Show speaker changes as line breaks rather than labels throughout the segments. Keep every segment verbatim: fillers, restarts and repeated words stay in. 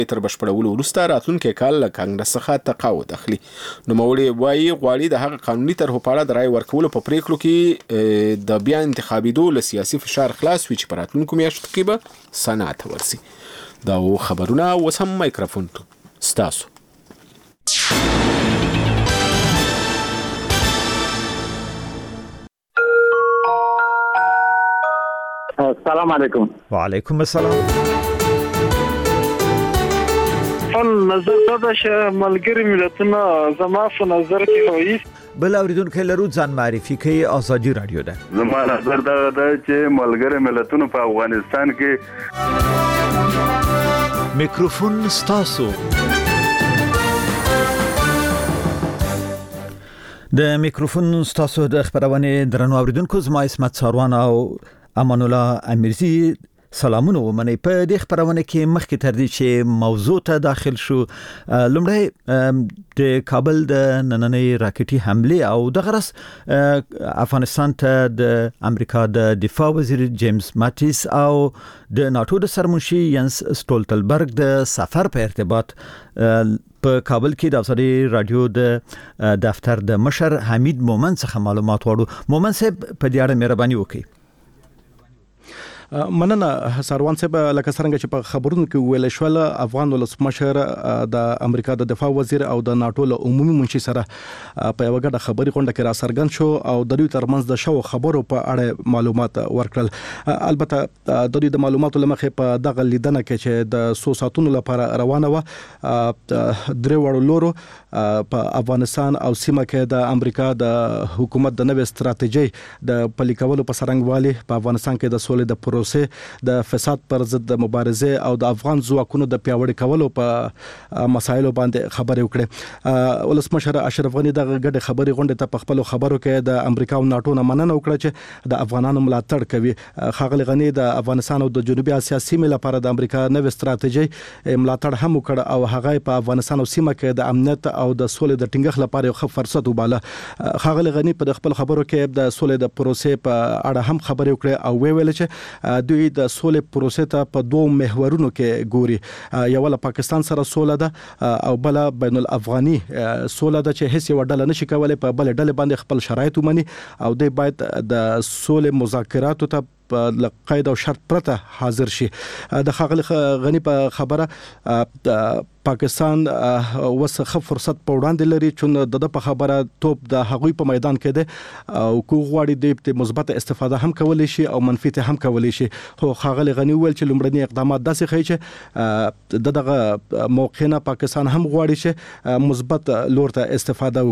تر بشپړولو وروسته راتلونکي کال له کانګرس څخه تقاعد اخلي. نوموړي وایي غواړي د هغه قانوني طرحو په اړه د رای ورکولو په پریکړو کې د بیا انتخابېدو له سیاسي فشار خلاص وي چې په راتلونکو میاشتو کې به سنا ته ورسي. دا خبرونه اوس هم مایکروفون ستاسو.
السلام علیکم.
وعلیکم السلام.
فن نظر دا چې ملګری ملتونه زما په نظر کې وایي
بل اوریدونکو لرو ځان معرفي کوي. ازادي رادیو ده.
زما نظر دا ده چې ملګری ملتونه په افغانستان کې
میکروفون ستاسو. د میکروفون ستاسو د خبرونه درنو اوریدونکو زما اسمت ساروان او امان الله امیرزی سلامونه ومني. په دې خبرونه کې مخکې تر دې چې موضوع ته داخل شو، لومړی د کابل د نننۍ راکټي حمله او د غرس افغانستان ته د امریکا د دفاع وزیر جیمز ماتیس او د ناتو د سرمنشي ینس سټولتنبرګ د سفر په ارتباط په کابل کې د ازادي رادیو د دفتر د مشر حمید مومن څخه معلومات وړو. مومن صاحب په دې اړه مهرباني وکړئ.
مننه ساروان صاحب. لکه څنګه چې په خبرونو کې ویل شول، افغان ولسمشر د امریکا د دفاع وزیر او د ناتو له عمومي منشي سره په یو غږ خبري غونډه کې را څرګند شو او د دوی ترمنځ د شو خبرو په اړه معلومات ورکړل. البته د دوی د معلوماتو لمخې په دغه لیدنه کې چې د سو ساتونو لپاره روانه و، درې وړو لورو په افغانستان او سیمه کې د امریکا د حکومت د نوې ستراتیژي د پلي کولو په سرنګوالي په افغانستان کې د سولې د د فساد پر ضد مبارزه او د افغان ځواکونو د پیاوړي کولو په مسایلو باندې خبرې وکړې. ولسمشر اشرف غنی د غږ خبري غونډه ته په خپل خبرو کې د امریکا او ناتو نه مننه وکړه چې د افغانانو ملاتړ کوي. خاغلی غنی د افغانستان او د جنوبي اسیا سیمې لپاره د امریکا نوې ستراتیژي ملاتړ هم وکړ او هغه په افغانستان او سیمه کې د امنیت او د سولې د ټینګښت لپاره یو ښه فرصت وباله. خاغلی غنی په خپل خبرو کې د سولې د پروسې په اړه هم خبرې وکړې او ویل چې دوی د سولې پروسې ته په دوه محورونو کې ګوري. یو له پاکستان سره سوله ده او بل بین الافغاني سوله ده چې هیڅ یو ډله نشي کولای په بل ډله باندې خپل شرایط ومني او دوی باید د سولې مذاکراتو ته په قید او شرط پرته حاضر شي. د خاغلی غنی په خبره پاکستان وسخه فرصت په وړاندې لري چې د په خبره توپ د هغوی په میدان کې ده او کو غواړي د مثبت استفاده هم کولی شي او منفي ته هم کولی شي. خو خاغلی غنی ویل چې لومړني اقدامات داسې ښیي چې د دغه موقع نه پاکستان هم غواړي چې مثبت لور ته استفاده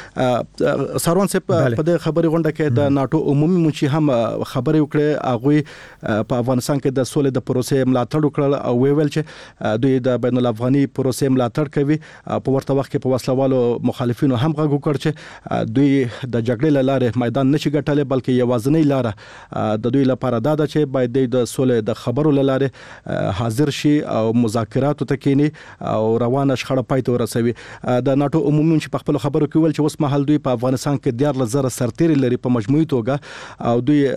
وکړي. ساروان صاحب په دې خبري غونډه کې د ناتو عمومي منشي هم خبرې وکړې. هغه په افغانستان کې د سولې د پروسې ملاتړ وکړل او ویل چې دوی د بین الافغاني پروسې ملاتړ کوي. په ورته وخت کې په وسلوالو مخالفینو هم غږ وکړ چې دوی د جګړې لاره میدان نشي ګټلای، بلکې یوازنۍ لاره د دوی لپاره دا ده چې باید د سولې د خبرو لاره حاضر شي او مذاکراتو ته کینی او روانه شخړه پای ته ورسوي. د ناتو عمومي چې په خپل خبرو کې ویل چې اوس مهال دوی په افغانستان کې ډیر لزر سرتیري لري په مجموعي توګه او دوی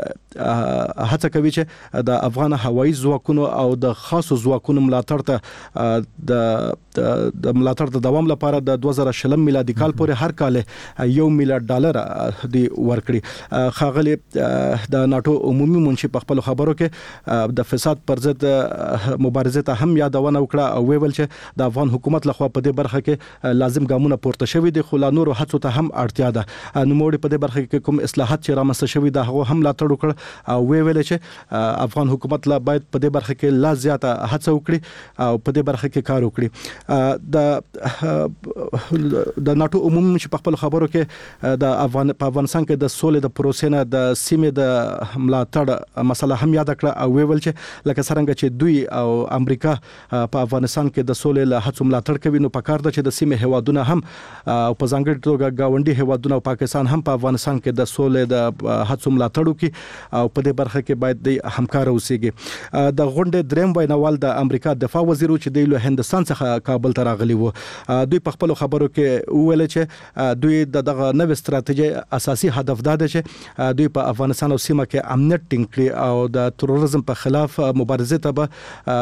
هڅه کوي چې د افغان هوایي ځواکونو او د خاصو ځواکونو ملاتړ ته د د ملاتړ د دوام لپاره د دوه زره شلم میلادي کال پورې هر کال یو میلیارډ ډالر دی ورکړي. خاغلی د ناتو عمومي منشي په خپل خبرو کې د فساد پر ضد مبارزه ته هم یادونه وکړه او ویل چې د افغان حکومت لخوا په دې برخه کې لازم ګامونه پورته شوي دي، خو لا نور هڅو ته هم اړتیا ده. نوموړي په دې برخه کې کوم اصلاحات چې رامنځته شوي ده هغه هم ملاتړ وکړ او ویل چې افغان حکومت لا باید په دې برخه کې لا زیاته هڅه وکړي او په دې برخه کې کار وکړي. د د ناتو عمومي منشي په خپل خبرو کې د افغان په افغانستان کې د سولې د پروسې نه د سیمې د ملاتړ مسله هم یاد کړه او ویل چې لکه څنګه چې دوی او امریکا په افغانستان کې د سولې له هڅو ملاتړ کوي، نو پکار ده چې د سیمې هوادونه هم او په ځانګړي توګه گاونډي هوادونه او پاکستان هم په افغانستان کې د سولې د هڅو ملاتړ وکړي او په دې برخه کې باید د همکار اوسېږي. د غونډې دریم ویناوال د امریکا دفاع وزیر چې د هندستان څخه کابل ته راغلی وو، دوی په خپل خبرو کې ویل چې دوی دغه نوې ستراتیژي اساسي هدف دا ده چې دوی په افغانستان او سیمه کې امنیت ټینګ کړي او د تروریزم په خلاف مبارزه ته به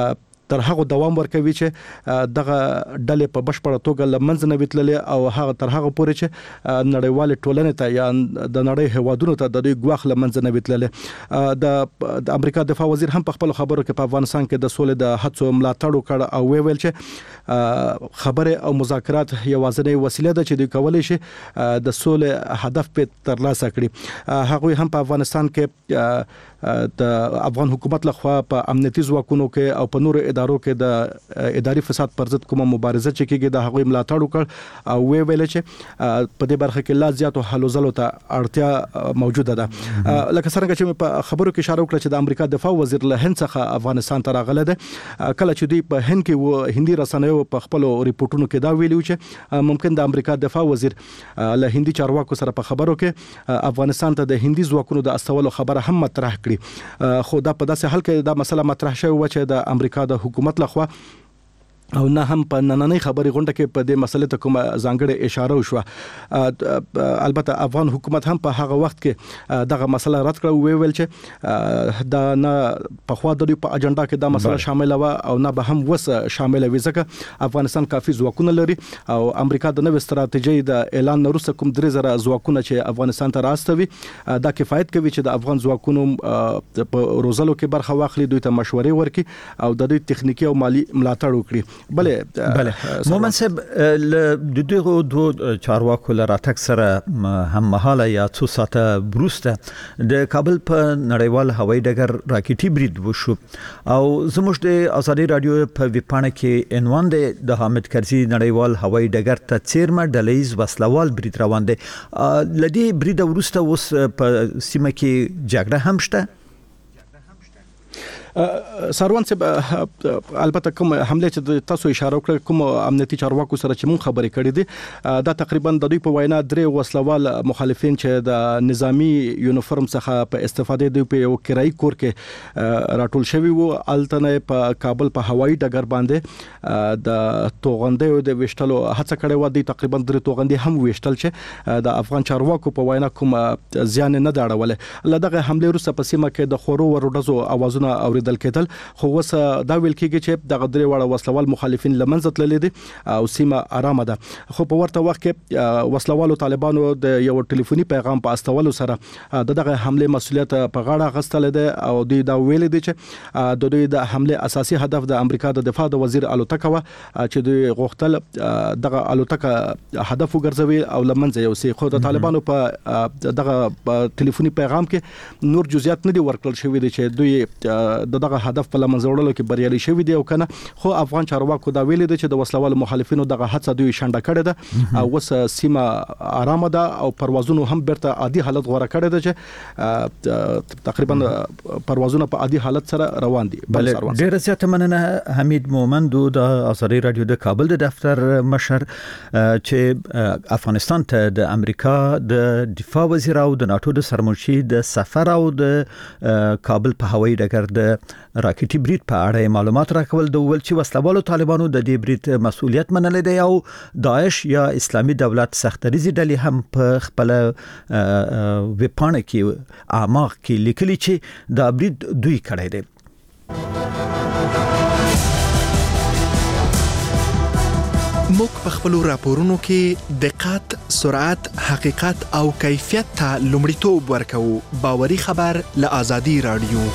تر هغه دوام ورکوي چې دغه ډلې په بشپړه توګه لمنځ نه وتللې او هغه تر هغه پورې چې نړیوال ټولنې ته یا د نړۍ هوادونو ته د دوی ګواخ لمنځ نه وتللې. د امریکا دفاع وزیر هم په خپل خبرو کې په افغانستان کې د سولې د هڅو ملاتړ وکړ او ویل چې خبره او مذاکرات یوازینی وسیله ده چې دوی کولای شي د سولې هدف په ترلاسه کړي. هغوی هم په افغانستان کې د افغان حکومت لخوا په امنیتي ځواکونو کې او په نورو ادارو کې د اداري فساد پر ضد کومه مبارزه چې کېږي د هغوی ملاتړ وکړ او وی ویل چې په دې برخه کې لا زیاتو هلو ځلو ته اړتیا موجوده ده. لکه څنګه چې په خبرو کې اشاره وکړه چې د امریکا دفاع وزیر له هند څخه افغانستان ته راغله ده. کله چې دوی په هند کې و هندي رسنیو په خپل ریپورتونو کې دا ویلي چې ممکن د امریکا دفاع وزیر له هندي چارواکو سره په خبرو کې افغانستان ته د هندي ځواکونو د استولو خبره هم مطرح کړي. خو دا په داسې حال کې دا مسله مطرح شوې و چې د امریکا د حکومت لخوا او نه هم په نننۍ خبري غونډه کې په دې مسلې ته کوم ځانګړې اشاره وشوه. البته افغان حکومت هم په هغه وخت کې دغه مسله رد کړه او ویل چې دا نه په خوا د په اجنډا کې دا مسله شامل و او نه به هم وس شامل وي ځکه افغانستان کافي ځواکونه لري او امریکا د نوې ستراتیژۍ د اعلان وروسته کوم درې زره ځواکونه چې افغانستان ته راستوي دا کفایت کوي چې د افغان ځواکونو په روزلو کې برخه واخلي، دوی ته مشورې ورکړي او د دوی تخنیکی او مالی ملاتړ وکړي. بله
بله مومن صاحب د دغه دوه چارواکو لراتک سره هم مهاله یا څو ساعته وروسته د کابل په نړیوال هوایي ډګر راکټي برید وشو او زموږ د ازادي رادیو په ویپاڼه کې عنوان د حامد کرزي نړیوال هوایي ډګر ته څیرمه ډلهیز وسلوال برید روان دی. لدی برید وروسته اوس په سیمه کې جګړه هم شته.
سروان صاحب البته کوم حمله چې تاسو اشاره وکړه کوم امنیتي چارواکو سره چې مون خبرې کړې دي دا تقریبا د دوی په وینا درې وسلوال مخالفین چې د نظامی یونیفورم څخه په استفاده دوی په یو کرایي کور کې راټول شوی وو. التنه په کابل په هوایي ډګر باندې د توغندې د وشتلو هڅه کړې و. دي تقریبا درې توغندې هم وشتل چې د افغان چارواکو په وینا کوم ځان نه داړول. لدغه حمله وروسته په سیمه کې د خورو ورډزو اوازونه اوریدل کېدل خو وس دا ویل کېږي چې دغه درې وړه وسلوال مخالفین لمنځه تللي دي او سیمه آرامه ده. خو په ورته وخت کې وسلوالو طالبانو د یو ټلیفوني پیغام په استولو سره دغه حمله مسؤلیت په غاړه غستل دي او دوی دا ویل دي چې د دوی د حمله اساسي هدف د امریکا د دفاع د وزیر الوتکه و چې دوی غوښتل دغه الوتکه هدف وګرځوي او لمنځه یوسي. خو د طالبانو په دغه ټلیفوني پیغام کې نور جزئیات نه دي ورکړل شوی دي چې دوی دغه هدف په لمنځه وړلو کې بریالي شوی دی او کنه. خو افغان چارواکو دا ویلي دي چې د وسلوال مخالفینو دغه هڅه دوی شنډه کړې ده او وس سیمه آرامه ده او پروازونه هم برته عادي حالت غوړه کړې ده چې تقریبا پروازونه په عادي حالت سره روان دي.
ډېر زیاته مننه حمید مومند د ازادي رادیو د کابل د دفتر مشر چې افغانستان ته د امریکا د دفاع وزیر او د ناتو د سرمنشي د سفر او د کابل په هوایي ډګر د راکټي برید په اړه معلومات راکول. د ول چې وسلوالو طالبانو د دې برید مسؤلیت منل دی او داعش یا اسلامي دولت سختریزي ډلې هم په خپل ویپاڼه کې اعماق کې لیکلي چې دا برید دوی کړی دی.
موږ په خپل راپورونو کې دقت، سرعت، حقیقت او کیفیت ته لومړیتوب ورکوو. باوري خبر له ازادي رادیو.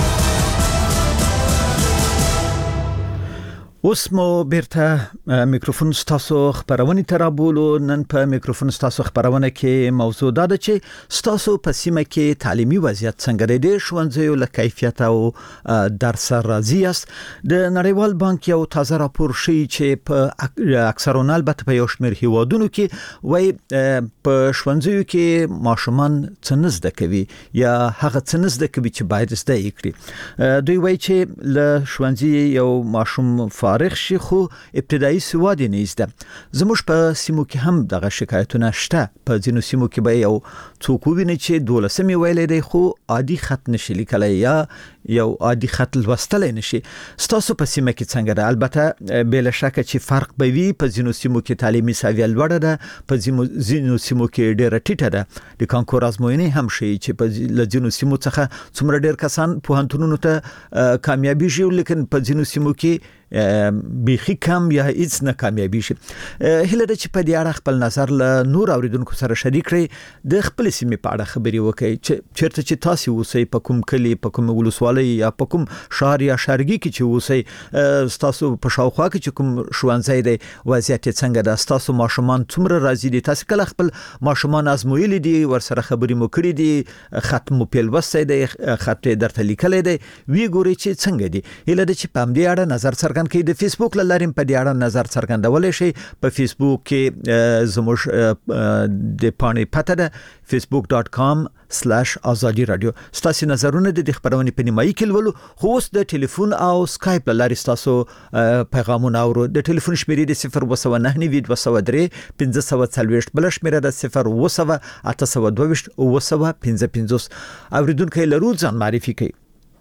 اوس مو بیرته میکروفون ستاسو خبرونه ترابولو. نن په میکروفون ستاسو خبرونه کې موضوع دا ده چې ستاسو په سیمه کې تعلیمي وضعیت څنګه دی. ښوونځیو له کیفیت او درس راضي است. د نړیوال بانک یو تازه راپور ښیي چې په اکثرونه البته په یو شمېر هیوادونو کې وایي په ښوونځیو کې ماشومان څه نه زده کوي یا هغه څه نه زده کوي چې باید زده یې کړي. دوی وایي چې له ښوونځي یو ماشوم فارغ شي خو ابتدایي سواد یې نشته. زموږ په سیمو کې هم دغه شکایتونه شته. په ځینو سیمو کې به یو څوک ویني چې دولسمې ویلې دی خو عادي خط نشي لیکلای یا یو عادي خط لوستلای نشي. ستاسو په سیمه کې څنګه ده؟ البته بلا شک چې فرق به وي. په ځینو سیمو کې تعلیمي سویه لوړه ده، په ځینو سیمو کې ډیره ټیټه ده. د کانکور ازموینې هم شي چې په لږینو سیمو څخه څومره ډیر کسان پوهنتونونو ته کامیابی شي، لیکن په ځینو سیمو کې بیخي کم یا هیڅ نه کامیابی شي. هله د چې په دې اړه خپل نظر له نور اوریدونکو سره شریک کړئ، د خپل سیمې په اړه خبري وکړئ چې چیرته چې تاسو اوسئ، په کوم کلی، په کوم ولسوالۍ یا په کوم شهر یا شهرګي کې چې اوسئ، تاسو په شاوخوا کې چې کوم ښوونځی دی وضعیت څنګه ده، تاسو ماشومان څومره راځي دي، تاسو کله خپل ماشومان ازمویلي دي، ورسره خبري مو کړې دي، خط مو پیل وسته دی، خط درته لیکلې دی، وی ګوري چې څنګه دي. هله د چې په دې اړه نظر څرګند کې د فیسبوک لاریم په دې اړه نظر څرګندولای شي. په فیسبوک کې زموږ د پاڼې پته ده facebook dot com slash azadi radio. ستاسو نظرونه د خبرونه په نیمایي کې ولولو. خو اوس د ټلیفون او سکایپ لاري تاسو پیغامونه اورو. د ټلیفون شمیرې د صفر و نه نه وید و درې پنځه سوه څلوېښت، بل شمیره د صفر و اته سوه دوه ویشت او سوه پنځه پنځوس. اوریدونکو لرو ځان معرفي کوي.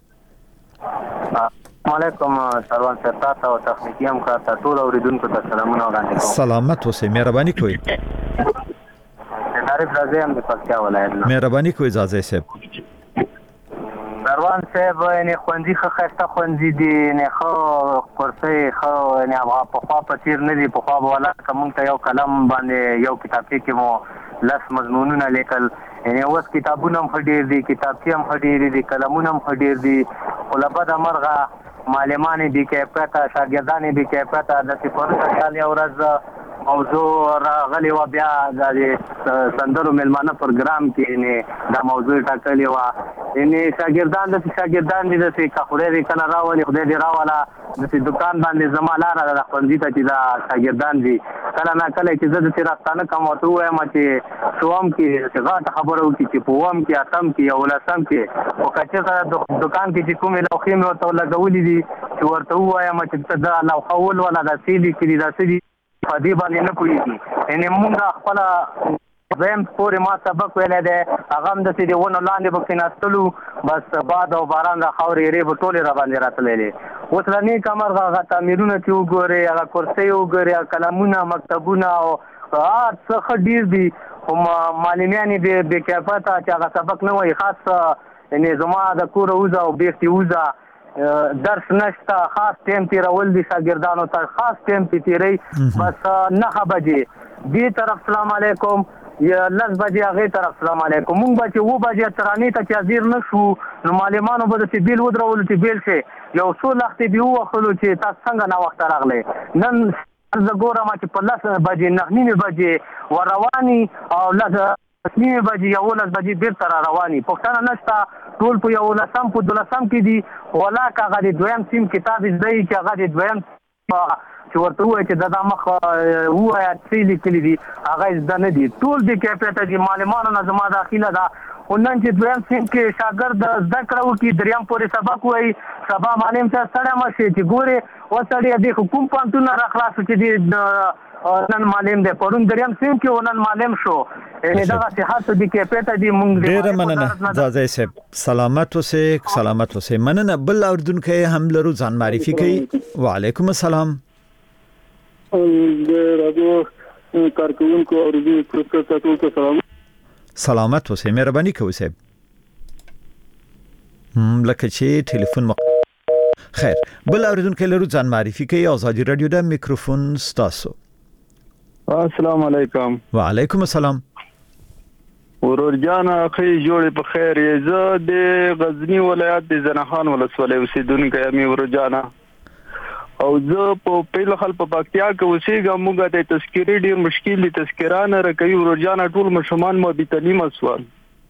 علیکم سروان صاحب، تاسو او تخنیکی هم کا ټول اوریدونکو ته سلامونه وړاندې کوم.
سلامت اوسئ، مهرباني کوئ.
تعریف راځي هم د پکتیا ولایت نه.
مهرباني کوئ زازه صاحب.
سروان صاحب نه خوندې خو خسته خوندې دي، نه خو کورسې خو نه هغه په خوا په تیر نه دي. په خوا ولا کوم ته یو قلم باندې یو کتابچه کې مو لس مضمونونه لیکل، یعنی اوس کتابونه هم خډیر دي، کتابچې هم خډیر دي، قلمونه هم خډیر دي. ولبد مرغه معلمان دي کې پته، شاګردان دي کې پته. د سپورت کال یو ورځ موضوع راغلی و، بیا د سندرو ملمانه پروګرام کې نه دا موضوع ټاکلی و. یعنی شاګردان د شاګردان دي د څه خوري کله راولي، خدای دې راولا د دکان باندې زما لاره د خپلځي ته چې دا شاګردان دي کله نه کله چې زه د تیراستانه کوم ته وایم چې شوم کې څنګه خبرو کې چې پوم کې اتم کې او لسم کې او کچې سره دکان کې چې کومه لوخې مې ورته لګولې دي چې ورته وایم چې دا لو خول ولا د سیدی کې دا سیدی په دې باندې نه پوهیږي. یعنی موږ خپل زم پورې ما سبق ویلې ده، هغه هم د سیدی ونه لاندې بکیناستلو، بس باد او باران د خاورې ری په ټوله را باندې راتللې. اوس لنی کمر هغه تعمیرونه چې وګوري، هغه کرسي وګوري، کلمونه، مکتبونه او هر څه ډیر دي. هم معلمان به به کفاته چې هغه سبق نه وای خاص، یعنی زما د کور اوزه او بیختی اوزه درس نشته، خاص ټیم تیرول دي شاګردانو ته، خاص ټیم تیری بس نه بجې دې طرف سلام علیکم یا لس بجې هغه طرف سلام علیکم. مونږ به چې و بجې ترانې ته چې حاضر نشو نو معلمانو به د بیل ودرول چې بیل شي یو څو وخت به وخلو چې تاسو څنګه نه وخت راغلی. نن زه ګورم چې په لس بجې نه نیمه بجې ورواني او لږ نیمه بجې یو لس بجې بیرته را رواني. پښتنه نشته، ټول په یو لسم په دولسم کې دي. ولا هغه د دویم سیم کتاب زده چې هغه د دویم چې ورته وایي چې دا مخ وایي چې لیکلي دي هغه زده نه دي. ټول د کیفیت دي معلمانو نه زما داخله ده. ونن چې دویم سیم کې شاګرد زده کړه وکړي، دریم پورې سبق وایي، سبا معلم ته سړی مشي چې ګوري وسړی د حکومت پانتون را خلاص چې د نن معلم دی پرون دریم سیم کې ونن معلم شو. یعنی دا صحت د کیفیت دي. مونږ
ډیر مننه زازه صاحب، سلامت اوسئ، سلامت اوسئ. مننه. بل اردوونکو هم لرو ځان معرفي کوي. وعلیکم السلام.
د رادیو کارکونکو اوریدونکو ته ټول سلام.
سلامت اوسئ، مهرباني کوئ صاحب. هم لکه چې ټلیفون مق... خیر. بل اوریدونکو لرو ځان معرفي کوي. آزادي رادیو د میکروفون ستاسو.
السلام علیکم.
وعلیکم السلام.
ورور جان اخی جوړ په خیر. زه د غزنی ولایت د زنخان ولسوالۍ اوسیدونکو یم ورور جان، او زه په پیل خل په پکتیا کې اوسېږم. موږ د تذکری ډیر مشکل دي، تذکرانه راکوي ورور جان. ټول مشمان مو بي تعلیم اسوال.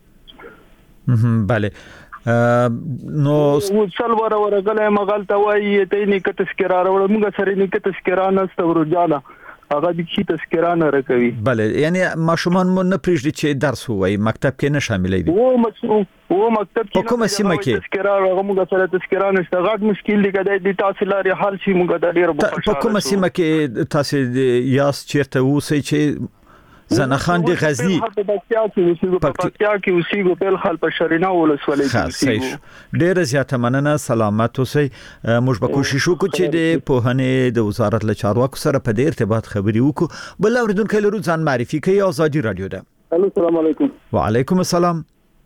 بله نو
وصل ور ورغله مغل ته وایي ته نه ک تذکرا وروړه موږ سره نه ک تذکرا نست ورور جان. هغه د کی تذکرہ نه راکوي.
بله یعنی ماشومان مو نه پریږدي چې درس ووایي مکتب کې نه شاملوي.
و مکتب و مکتب
کې کومه سیمه کې
تذکرہ هغه موږ سره تذکرہ نشته غاټ مشکل دی کله د تحصیل لري حل شي موږ د ډیر
په کومه سیمه کې تاسو یاس چیرته اوسئ چې زنخان دی غزنی
په پکتیا کې په پکتیا کې اوسېږو په خپل په شرینا ولسوالۍ کې اوسېږو.
ډېر زیاته مننه سلامت اوسئ. موږ به کوشش وکړو چې د پوهنې د وزارت له چارواکو سره په دې ارتباط خبري وکړو. بل اوریدونکو لرو ځان معرفي کوي آزادي رادیو ده.
السلام علیکم.
وعلیکم السلام.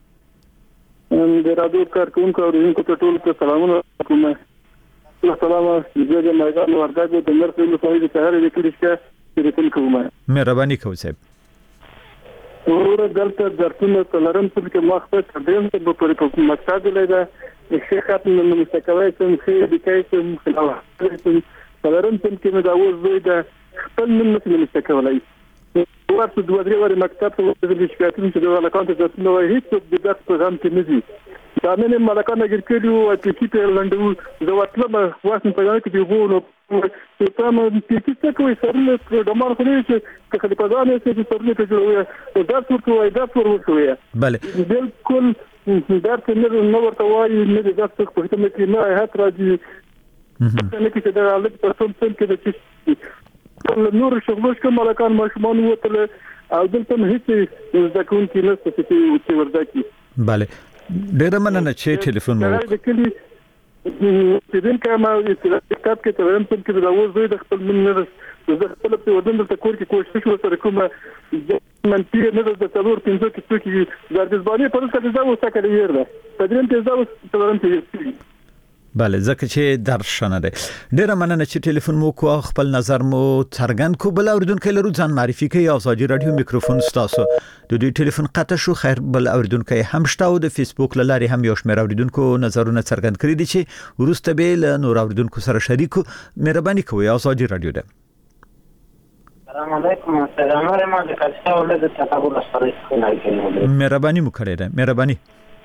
د رادیو کارکونکو اوریدونکو ته ټول ته سلامونه کوم. السلام علیکم د مېګان ورګاګو د مرکز له فایده سره د کلیشته د کومه
مهرباني کوئ صاحب.
ورور دلته درتونه تلرم چې کوم وخت ته دیم ته په پرې مقصد لري چې خاطر نو مستقوي چې خې د کیسه مخالفه تلرم چې دا وځي د خپل من مثل مستقوي ورته دوه درې ور مکتب ته د شکایتونو چې د علاقات د نو هیڅ د داس پیغام کې نه دي. دا نه ملکانه ګرځېلو او چې په لندو د وټلم واسن پیغام کې دی وو چې تاسو چې څه کوي سره د مار خو نه چې کله په ځان کې سره ته جوړوي دا څه وایي دا څه ورکوي.
بله
بالکل دا څه نه ورته وایي نه دا څه په ته کې نه هات راځي نه کې دا له تاسو څخه کې د نور شغلوش کوم ملکان ماشومان وته او دلته هیڅ ځکون کې نه څه چې ورځي.
بله ډېر مننه چې ټلیفون مو
وکړ. چې دین کما کتاب کې ترم چې دا وځي د خپل من نه د خپل په ودان د کور کې کوشش وکړ کومه من تیر نه د څلور پنځه کې چې د ځبانې په څیر دا وسه کړی یره په دې کې دا وسه ترم چې
بله ځکه چې درشنه ده. ډیره مننه چې ټلیفون مو کو خپل نظر مو څرګند کو. بل اوریدونکو لرو ځان معرفي کوي آزادي رادیو میکروفون ستاسو د دې ټلیفون قطع شو. خیر بل اوریدونکو هم شته او د فیسبوک لاري هم یو شمېر اوریدونکو نظرونه څرګند کړی دي چې ورسته به له نور اوریدونکو سره شریکو. مهرباني کوئ آزادي رادیو ده.
السلام علیکم. السلام علیکم د کښته ولې د تاسو سره نه
مهرباني مو کړی ده. مهرباني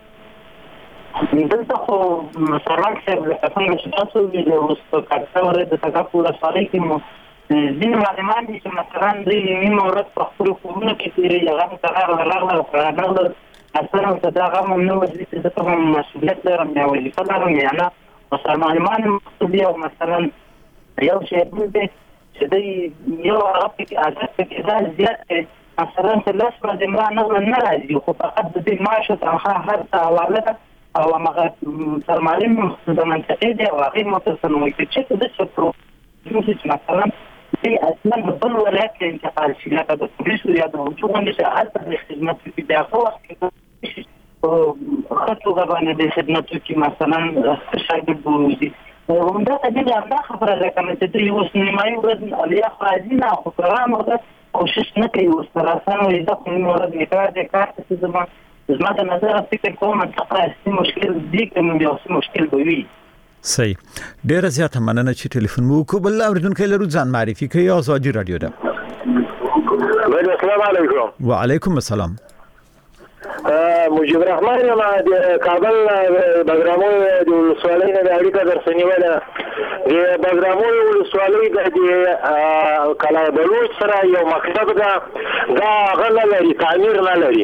دلته خو سران صاحب له څنګه چې تاسو د وروسته کارته ورته د څنګه پوره ساري کې مو ځین معلومات دي چې مثلا د نیمه ورځ په خپل کورونه کې تیرې هغه تغیر ولاغله او راغله اصلا ته دا غو نو چې د کوم مسؤلیت لرم یا وظیفه لرم یا نه مثلا معلومات مسؤلیت او مثلا یو شی دې چې د یو هغه کې اجازه کې دا زیات مثلا ثلاث ورځې نه نه راځي خو فقط د دې معاش څخه هر څه حواله او هغه سرمالیم د منطقې دی او هغه متصل نو چې د څه پرو چې مثلا دې اصلا بل ولایت کې انتقال شي لکه د پولیسو یا د حکومت څخه حالت د خدمت کې د اخوا او خاطر غوښنه د خدمت کې مثلا شاګرد بوزي همدا ته دې دا خبره ده کوم چې دوی اوس نیمایي ورځ الیا خاصی نه خو پروګرام وکړ کوشش نه کوي اوس تر اسانه دا کوم ورځ میکار دې کار څه زما زما د نظر فکر کوم چې تاسو مشکل دي کوم یو مشکل وي.
صحیح. ډیره زیاته مننه چې ټلیفون مو کو. بل اوریدونکو لرو ځان معرفي کوي آزادي رادیو ده.
السلام علیکم.
وعلیکم السلام.
مجيب الرحمن ما د کابل بګرامو د ولسوالۍ نه اړیکه درسنیواله د بګرامو ولسوالۍ د کلا بلوچ سره یو مکتب ده دا غل لري تعمیر نه لري.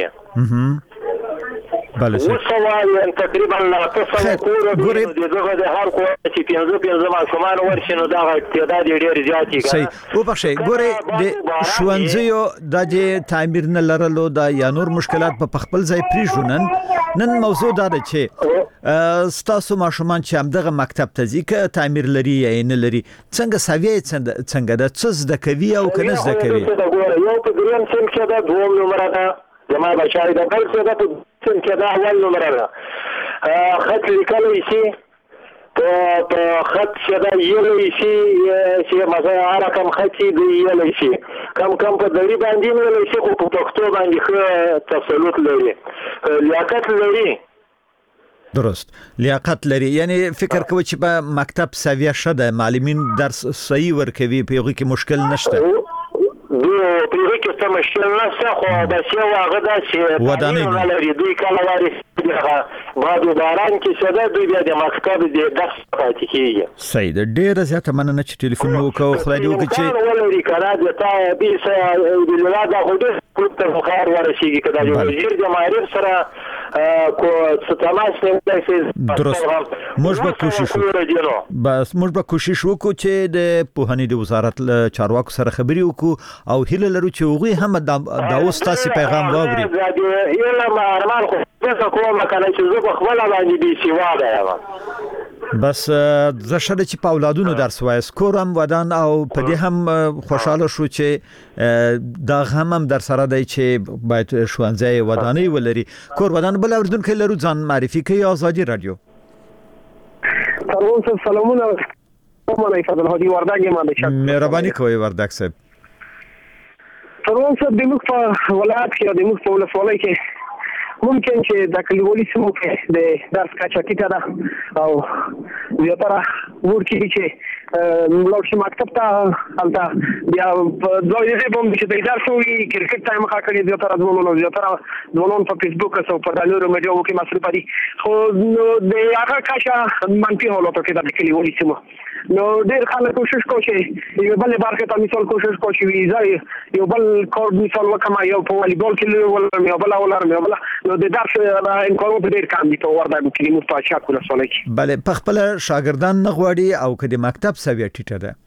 بله
وسوال تقریبا لا تصل کور دغه د هر کو چې پنځه پنځه ماشومان ورشي نو دا تعداد ډیر زیات کیږي.
صحیح. او بخښه ګوره د شوانځیو د تعمیر نه لرلو دا یا نور مشکلات په خپل ځای پریژنن نن موضوع دا ده چې ستاسو ماشومان چې همدغه مکتب ته ځي که تعمیر لري یا نه لري څنګه سویه څنګه د څه زده کوي او کنه زده کوي.
یو په ګرام سم کې دا دوم نمبر ده زما بچای د بل څه د څنګه کې دا اول نمبر ده خط لیکلی شي په خط چې دا یلی شي چې مثلا رقم خط دی یلی شي کم کم په دری باندې یلی شي خو په پښتو باندې ښه تفصیلات لري لیاقت لري.
درست لیاقت لري یعنی فکر کوي چې په مکتب سویه شده معلمین درس صحیح ورکوي په هغه کې مشکل نشته.
په هغه کې څه مشکل نشته خو بس یو هغه دا چې
ودانې
لري دوی کله واري د باد و باران کې څه ده دوی بیا د مکتب د درس پاتې کېږي.
صحیح ده. ډېره زیاته مننه چې ټلیفون مو وکړو. خدای دې وکړي چې
ولري که دا د تا بیس بللا دا خو ډېر کلوب ته خو خیر ورسېږي که دا د وزیر د معارف سره کو څه تماس نیولی شي.
درست. موږ به کوشش وکړو بس موږ به کوشش وکړو چې د پوهنې د وزارت له چارواکو سره خبرې وکړو او هیله لرو چې هغوی هم دا اوس تاسې پیغام واوري.
علم ارمان خو څه کومه کنه چې زه په خپله باندې بې سواده یم.
بس زه ښه ده چې په اولادونو درس وایاست. کور هم ودان او په دې هم خوشحاله شو چې دا هم هم در سره دی چې باید ښوونځی ودانۍ ولري. کور ودان بل اورېدونکی لرو ځان معرفي کوي. آزادي راډیو.
ترون صاحب سلامونه. منای فضل هادي وردګ یم.
مهرباني کوئ وردګ صاحب.
ترون صاحب د موږ په ولایت کې د موږ په ولسوالۍ کې ممکن چې د کلیوالي سیمو کې د درس کچه ټیټه ده او زیاتره ورکې چې لاړ شي مکتب ته هلته بیا په دوه ورځې به هم چې د درس وي کرکټ ته یې مخه کړې زیاتره ځوانانو زیاتره ځوانان په فیسبوک او په نورو میډیاوو کې مصروفه دي خو د هغه کچه منفي حالاتو کې ده د کلیوالي سیمو. نو ډېر خلک کوشش کوي چې یو بل برخه ته مثال کوشش کوي چې ویزا یو بل کار مثال وکما یو په والیبال کې ولرم یو بل ولرم یو بل نو د درس امکانات ډېر کم دي په وردګ کې موږ په چا کوله سولې کې.
بله په خپل شاګردان نه غواړي او که د مکتب سویه ټیټه ده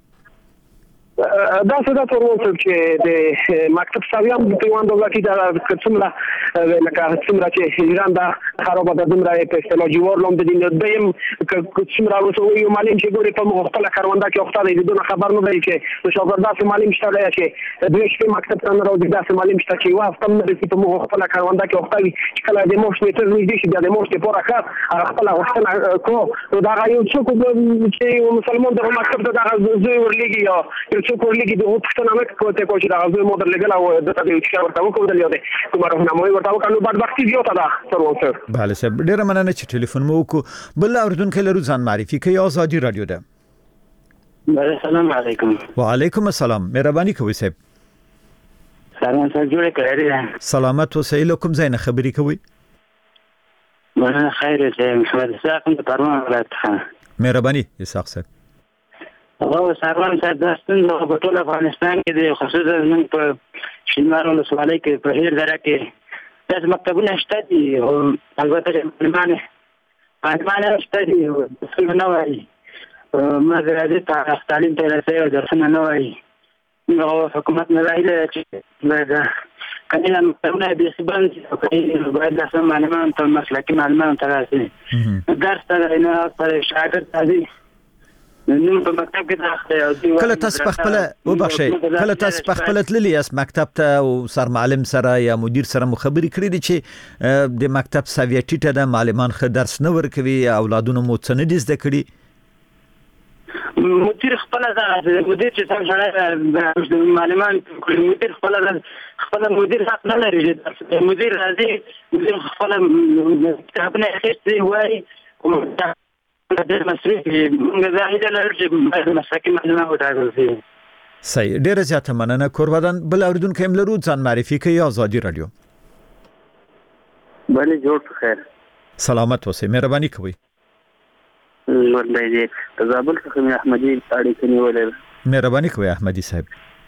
دا څه ده تر اوسه چې د مکتب سویه هم په یوه اندازه کې ده څومره لکه څومره چې ایران ده خرابه ده دومره په اصطلاح جوار لاندې دي. نو دویم څومره اوس یو معلم چې ګوري په موږ خپله کرونده کې وخته دی دونه خبر نه دی چې د شاګرد داسې معلم شته دی چې دوی شپې مکتب ته نه راځي. داسې معلم شته چې یوه هفته هم نه رسي په موږ خپله کرونده کې وخته وي چې کله د موږ میټر نږدې شي بیا د موږ دپاره ښه خپله غوښتنه کړو. نو دغه یو څوک چې یو مسلمان دغه مکتب ته دغه زوی ورلېږي یا یو څوک ورلېږي د هغو پوښتنه نه کوي چې دغه زوی مو درلېږلی او دته د یو څه ورته وښودل یا د کومه راهنمایي ورته وکړه. نو بدبختي زیاته ده سروان صاحب.
بله صاحب ډېره مننه چې ټلیفون مو وکړو. بل اورېدونکی لرو ځان معرفي کوي. آزادي راډیو ده.
السلام علیکم.
وعلیکم السلام. مهرباني کوئ صاحب.
سلام صاحب جوړه کړی ده.
سلامت اوسئ. له کوم ځای نه خبرې کوئ؟
مننه خیر شه محمد اسحاق د پروان ولایت څخه.
مهرباني اسحاق صاحب.
او سروان صاحب د ستونزو په ټول افغانستان کې د خصوصا نن په شینوار ولسوالۍ کې په هیر دره کې داسې مکتبونه شته دي او البته معلمان معلمان شته دي څنګه نه وایي مدرسې ته تعلیم ته رسوي او درسونه نه وایي. نو حکومت نه راهیله چې دا کله مکتبونه بیخي بند دي او باید داسې معلمان ته مسلکي معلمان ته راسي درس ته نه پر شاګرد راځي.
کله تاسو په خپل وبخښئ کله تاسو په خپل تللی یاست مکتب ته او سرمعلم سره یا مدیر سره مو خبرې کړې دي چې د مکتب سویه ټیټه ده معلمان ښه درس نه ورکوي اولادونو مو څه نه دي زده کړي؟
مدیر خپل مدیر چې څنګه معلمان مدیر خپل خپل مدیر حق نه لري. مدیر راځي مدیر خپل کتابونه اخیستي وایي ډېر مصرف موږ ظاهره لرو چې مسلکي معلمان وټاکل شي.
صحیح ډېره زیاته مننه. کور ودان بل اورېدونکی هم لرو ځان معرفي کوي. آزادي راډیو.
بله جوړ خیر.
سلامت اوسئ. مهرباني کوئ.
ورته دې تزابل څخه مې احمدي اړیکه نیولې.
مهرباني کوئ احمدي صاحب.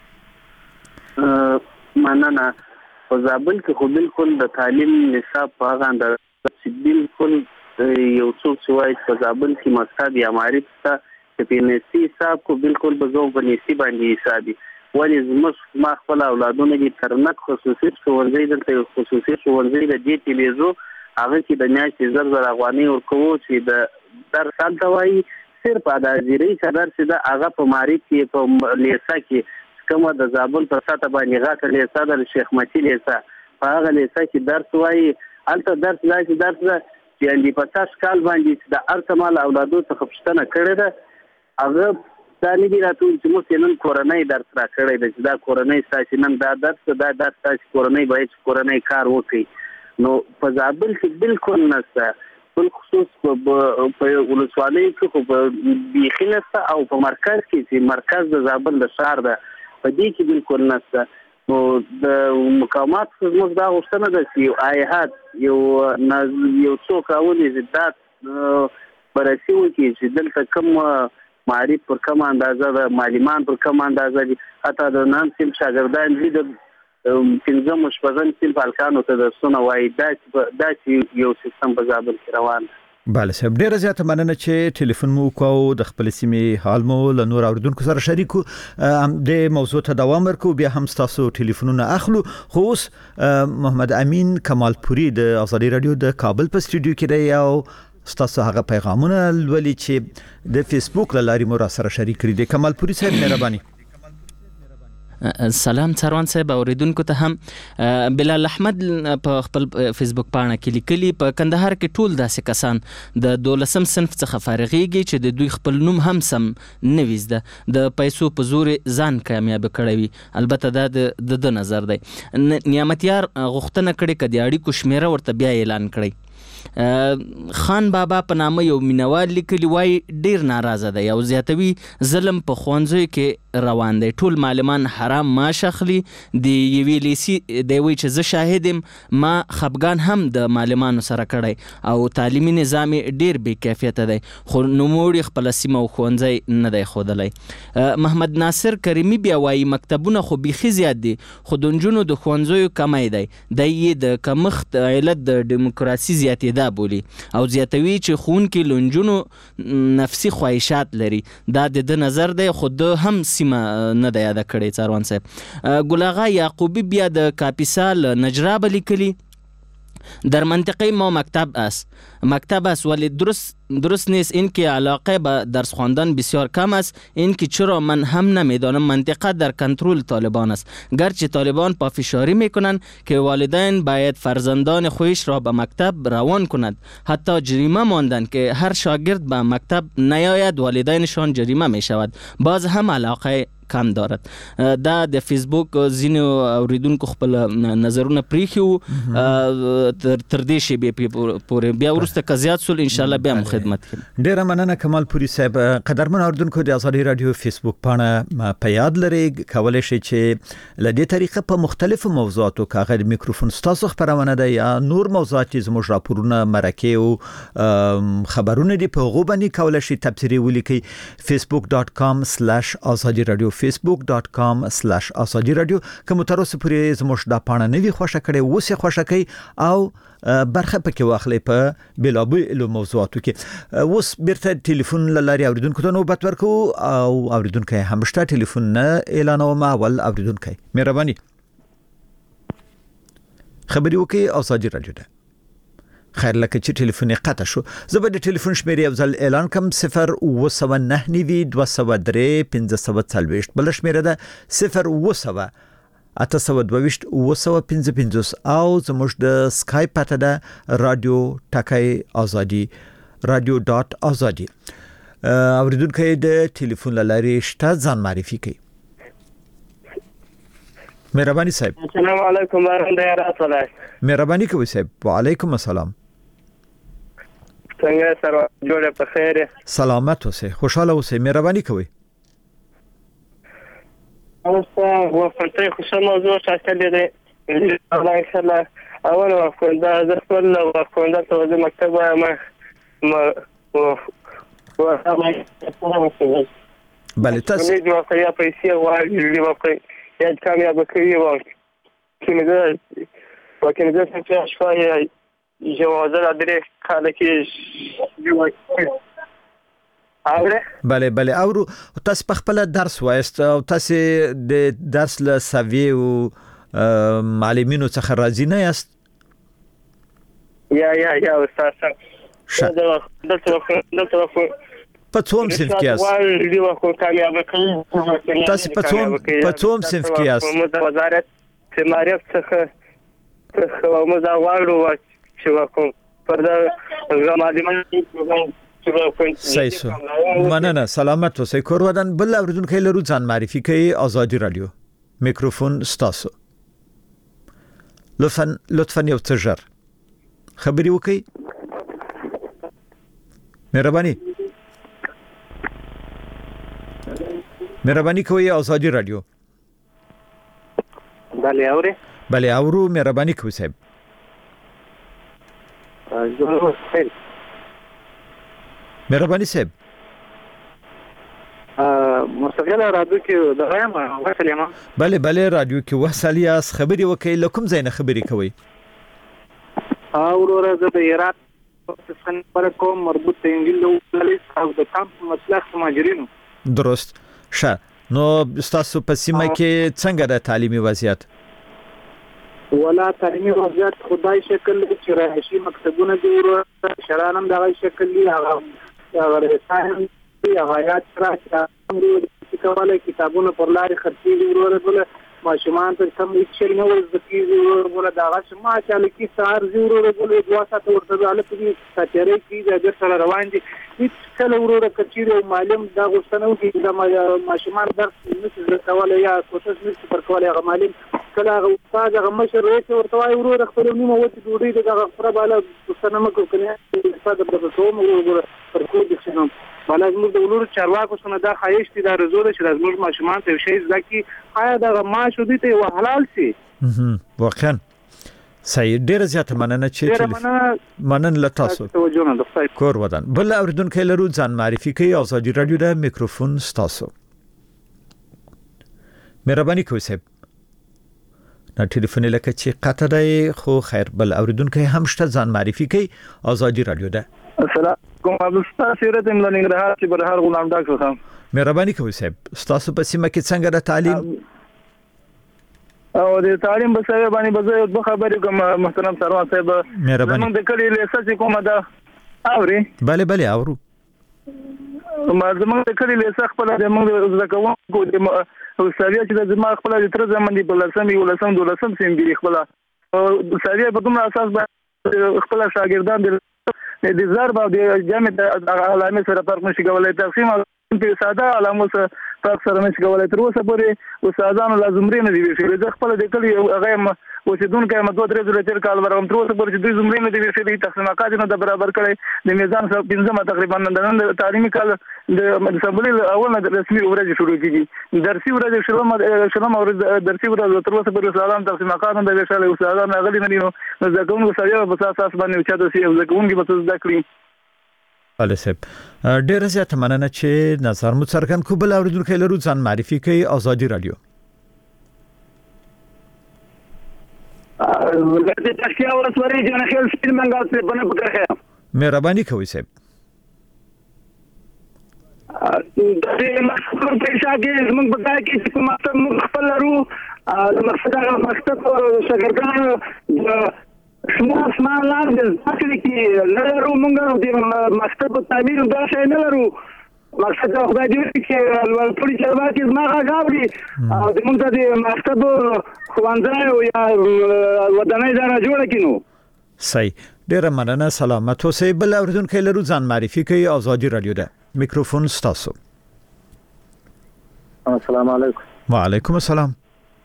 مننه. په زابل کې خو بالکل د تعلیم نصاب په هغه اندازه چې بالکل یو څوک چې وایي په زابل کې مکتب یا معارف ته چې په نصي حساب کو بالکل به زه په نصي باندې حسابي ولې زموږ ما خپل اولادونه دي ترنک خصوصي ښوونځي دلته یو خصوصي ښوونځي د دې تلویزو هغه کې د میاشتې زر زر افغانۍ ورکوو چې د درس هلته وایي صرف د حاضرۍ څه درس ده هغه په معارف کې په لیسه کې کومه د زابل په سطح باندې غاټه لیسه ده شیخ متی لیسه په هغه لیسه کې درس وایي هلته درس داسې درس ده چې د پچاس کال باندې د هر مال اولادو څخه پوښتنه کړې ده هغه دا نه دي راټول چې موږ نن کورنۍ درس راکړی دی چې دا کورنۍ ستاسې نن دا درس دا درس ستاسې کورنۍ باید کورنۍ کار وکړي. نو په زابل کې بالکل نشته بالخصوص په ولسوالۍ کې خو بیخي نشته او په مرکز کې چې مرکز د زابل د ښار ده په دې کې بالکل نشته. نو د مقامات زموږ دا غوښتنه ده چې یو آیحات یو یو څوک راولي ذات بررسي وکړي چې دلته کوم معارف پر کوم اندازه ده، معلمان پر کوم اندازه دي، حتی د نام صنف شاګردان دي د پنځم شپږم صنف هلکانو ته درسونه وایي. دا چې یو سیستم په زابل کې روان دی.
بله صاحب، ډیره زیاته مننه چې ټلیفون مو وکړو، د خپل سیمې حال مو له نور اوریدونکو سره شریکو، د موضوع ته دوام ورکو، بیا هم تاسو ټلیفونونه اخلو. خو اوس محمد امین کمالپوري د آزادي رادیو د کابل په سټوډیو کې دی او تاسو هغه پیغامونه ولې چې د فیسبوک له لارې مو را سره شریک کړي دي. کمالپوري صاحب مهرباني.
سلام څاروان صاحب، اوریدونکو ته هم بلال احمد په خپل فیسبوک پاڼه کې لیکلي په کندهار کې ټول داسې کسان د دولسم صنف څخه فارغېږي چې د دوی خپل نوم هم سم نه وي زده، د پیسو په زور ځان کامیاب کړی وي. البته دا د د نظر دی. نعمتیار غوښتنه کړې که د اړیکو شمیره ورته بیا اعلان کړی. خان بابا په نامه یو مینوال لیکلی وای ډیر ناراضه دی او زیاتوي ظلم په ښوونځیو کې روان دی، ټول معلمان حرام معاش اخلي. د یوې لیسي دی وایي چې زه شاهد یم، ما خفګان هم د معلمانو سره کړی او تعلیمي نظام ډیر بې کیفیته دی، خو نوموړي خپله سیمه او ښوونځی نه دی ښودلی. محمد ناصر کریمي بیا وایي مکتبونه خو بیخي زیات دي، خو د نجونو د ښوونځیو کمی دی، دی یې د کمښت علت د ډیموکراسي زیاتېدا بولي او زیاتوي چې ښوونکي له نجونو نفسي خواهشات لري. دا د ده نظر دی، خو ده هم سیمه نه ده یاده کړې. څاروان صاحب ګل آغا یعقوبی بیا د کاپیسا له نجرابه لیکلي در منطقه ما مکتب است مکتب است ولی درست درست نیست. این که علاقه به درس خواندن بسیار کم است. این که چرا من هم نمیدانم منطقه در کنترل طالبان است، گرچه طالبان پافشاری میکنند که والدین باید فرزندان خودش را به مکتب روان کنند. حتی جریمه ماندن که هر شاگرد به مکتب نیاید والدینشان جریمه میشود. باز هم علاقه کم دارد. دا د فیسبوک ځینو اوریدونکو خپل نظرونه پریښي وو تر دې شیبې پورې، بیا وروسته که زیات سول انشاءالله بیا مو خدمت کوي.
ډیره مننه کمالپوري صاحب. قدرمن اوریدونکو، د آزادي رادیو فیسبوک پاڼه په یاد لرئ، کولی شئ چې له دې طریقه په مختلفو موضوعاتو که هغه د میکروفون ستاسو خپرونه ده یا نور موضوعات چې زموږ راپورونه، مرکې او خبرونه دي، په هغو باندې کولی شئ تبصرې ولیکئ. فیسبوک ډاټ کام سلاش آزادي رادیو فیسبوک ډاټ کام سلاش آزادي رادیو. که مو تر اوسه پورې زموږ دا پاڼه نه وي خوښه کړې، اوس یې خوښه کړئ او برخه پکې واخلئ په بېلابېلو موضوعاتو کې. اوس بیرته ټلیفون له لارې اوریدونکو ته نوبت ورکوو او اوریدونکی هم شته. ټلیفون نه اعلانوم، اول اوریدونکی مهرباني خبرې وکړئ آزادي رادیو ته. خیر لکه چې ټلیفون قطع شو، زه به د ټلیفون شمیرې یو ځل اعلان کم: صفر اوه سوه نهه نوي دوه سوه درې پنځه سوه څلوېښت. بله شمیره ده صفر اوه سوه اته سوه دوه ویشت اوه سوه پنځه پنځوس او زموږ د سکایپ پته ده رادیو ټکی آزادي، رادیو ډاټ آزادي. اوریدونکی د ټلیفون له لارې شته، ځان معرفي کوي. مهرباني صاحب.
السلام علیکم ورحمۃ اللہ وبرکاتہ.
مهرباني کوي صاحب. وعلیکم السلام.
څنګه سره جوړه په خیر؟
سلامت اوسئ، خوشاله اوسئ. مهرباني کوي.
اوس هو فلسفه خوشاله موضوع شامل دي. الله ان شاء الله اول وقت دا زه خپل وقت ته د مکتب ما ما
بله تاسو
نه جوړ کړی پیسې واړي دی واقعي یا کامیاب کړی و چې موږ وکړو چې شويه جوازه درې کال کې جوړ اوره.
بله بله اورو. تاسو په خپل درس وایست او تاسو د درس له سوي او معلمینو څخه راضی نه یاست؟
یا یا یا استاد صاحب دا دلته دلته
په څوم صنف کې یاست؟ تاسو په څوم په څوم صنف کې یاست؟
وزارت معارف څخه څخه موږ دا غواړو چې وکړو پر دا معلومات
صحیح سو. مننه، سلامت اوسئ. کور ودان. بل اوریدونکي لرو، ځان معرفي کوي. آزادي رادیو میکروفون ستاسو. لطفا لطفا یو څه ژر خبرې وکړئ. مهرباني مهرباني کوي. آزادي رادیو.
بله اوري
بله اورو مهرباني کوئ صاحب
ضرور خیر
مهرباني صاحب
مستقل رادیو کې د غیم وصل یم
بله بله رادیو کې وصل یاست خبري وکي لکم زین خبري کوي
اورو زه د هرات څنګه پر کوم مربوط انجیل او د کامپ مصلح مهاجرینو
درست شه نو تاسو په سیمه کې څنګه د تعلیمي وضعیت
ولا تعلیمي وضعیت خدای شکل چې راشي مکتبونه جوړ شرانم دغه شکل دی هغه هغه ساين دی هغه یاد راځي چې کومه کتابونه پر لاري خرڅي ورور ماشومان ته کوم هیڅ نه ورزکي ورور دغه شما چې لکه سار ورور ورور دواسه ورته علي په ساتيري کې د سره روان دي هیڅ کله ورور کچيرو معلم دا غوښتنه کوي د ماشومان درس نشي کولای یا کوشش نشي پر کولای هغه معلم کله هغه استاد هغه مشر رئیس ورته وايي ورور خپل نیمه وته ډوډۍ دغه خبره بالا غوښتنه مکو کنه استاد د بسوم ورور پر کو دي شنو بالا زموږ د ولور چارواکو څخه دا خایش دي دا رزوره چې زموږ ماشومان ته شي ځکه آیا دا ما شو دي ته حلال سي
واقعا صحیح ډیر زیات مننه چې منن لتاسو کور ودان بل اوردونکو لرو ځان معرفي کوي ازادي رادیو د میکروفون ستاسو مهرباني کوئ صاحب نا ټلیفون لکه چې قطع دی خو خیر بل اوردونکو هم شته ځان معرفي کوي ازادي رادیو ده
السلام علیکم ابو استاد سیرت املا ننګرهار چې برهار غلام ډاکټر صاحب
مهرباني کوئ صاحب تاسو په سیمه کې څنګه د تعلیم
او د تعلیم په سبب باندې به زه خبرې کوم محترم سروان صاحب
مهرباني
زموږ د کلی له اساس کومه ده اوري
bale bale اورو
ما زموږ د کلی له اساس خپل د موږ زکوونکو د استادیا چې د ما خپل د تر زمن دی بل سم یو لسم دولسم سیم دی خپل او استادیا په کومه اساس باندې خپل شاګردان د ضرب او د جامع علامه سره فرق نشي کولای تقسیم په ساده علامه سره فرق سره نشي کولای تر اوسه پورې استادانو لازمري نه دي ویل د خپل د کلی هغه اوسیدونکو مدو درې زره تر کال ورغم تر اوسه پورې د زمري نه دي ویل تقسیمات نه د برابر کړي د میزان سره پنځمه تقریبا نن د تعلیمي کال د سمبلی اول نه رسمي ورځ شروع کیږي درسي ورځ شروع شروع ورځ درسي ورځ تر اوسه پورې استادان تقسیمات نه د ویل استادان غلي نه دي نو ځکه سره په اساس باندې چې د سي ځکه به تاسو ذکرې
بله صاحب ډیر زیات مننه چې نظر مو څرګند کو بل اوریدونکو لرو ځان معرفي کوي ازادي رادیو
ولته تشکیه ورسوري جن خیل سپین منګا څه بنه پکړه
مهرباني کوئ صاحب
د مخکور پیسې کې زموږ په ځای کې کوم مقصد خپل لرو د مقصد هغه مقصد شاګردانو شما اسمان لار د ځکه کې لرو موږ د مکتب تعمیر دا شی نه لرو مقصد خدای دې چې ولپړي چرواکي ما غاوري او د موږ د مکتب خوانځای یا ودانۍ ځای جوړ کینو
صحیح ډیر مننه سلامت اوسئ بل اوریدونکو لرو ځان معرفي کوي ازادي رادیو ده میکروفون ستاسو
السلام علیکم
وعلیکم السلام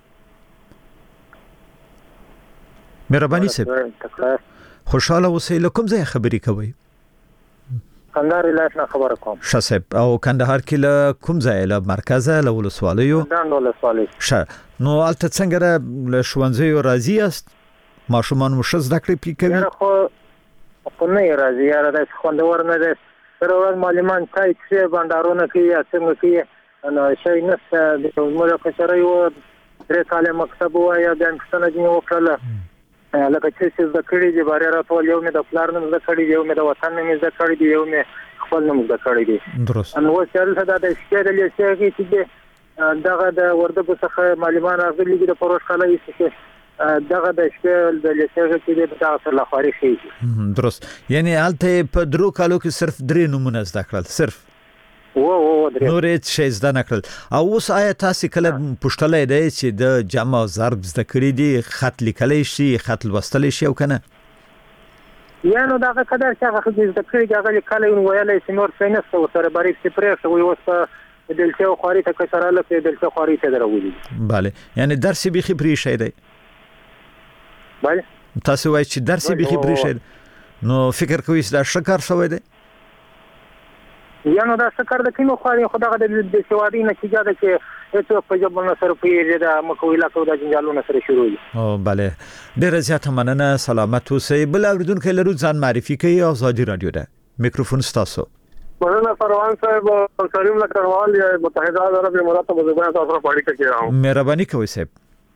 مهرباني صاحب خوشاله اوسئ لکم ځای خبرې کوي
کندهار ولایت نه خبر کوم
ښه صاحب او کندهار کې له کوم ځای له مرکز له ولسوالیو
دان ولسوالۍ
ښه نو الته څنګه له ښوونځیو راځي است ماشومان مو ښه زده کړې پې کوي
خو خو نه راځي یاره داسې خوندور نه دی هر ورځ معلمان چای څښي بنډارونه کوي یا څنګه کوي نو شی نشته د موږ کشرۍ و درې کاله مکتب وایه بیا پوښتنه ځینې وکړله لکه چې زده کړي دي بارې راټول یو مې د پلار نوم زده کړي دي یو مې د وطن نوم زده کړي دي یو مې خپل نوم زده کړي دي
درست
نو اوس هلته دا د شپې د لیسې کې چې دغه د وردګو څخه معلمان راغلي دي د پروژ کاله ایسته دغه د شپې د لیسې کې د دغه سره لخواري شي
درست یعنی هلته په درو کالو کې صرف درې نومونه زده کړل صرف
و و درې
نور هیڅ شی زده نه کړل او اوس آیا تاسو کله پوښتلای دی چې د جمع ضرب زده کړی دي خط لیکلی شي خط لوستلی شي او کنه
یا نو دغه قدر چې هغه زده کړی دي هغه کله ویلای شي نور څه نه څه سره باریک چې پرې شو اوس په دلته خوري ته کسره لکه دلته خوري ته دروي
bale یعنی درس به خبري شي دی
bale
تاسو وایي چې درس به خبري شي نو فکر کوئ چې دا شکر شوی دی
یا نو دا څه کار د کینو خو خدای د سوادي نتیجه ده چې هیڅ په جبل نصر پیږي د مکویلا کو د جنجالونو سره شروع وي.
او bale ډیر زیات مننه سلامت اوسئ. بل اوریدونکو لرو ځان معرفي کوي آزادي رادیو ده میکروفون ستاسو.
مننه فروان صاحب کریم لکروال یا متحده عرب امارات مزبان تاسو سره پاړی کوي راو.
مهرباني کوئ صاحب.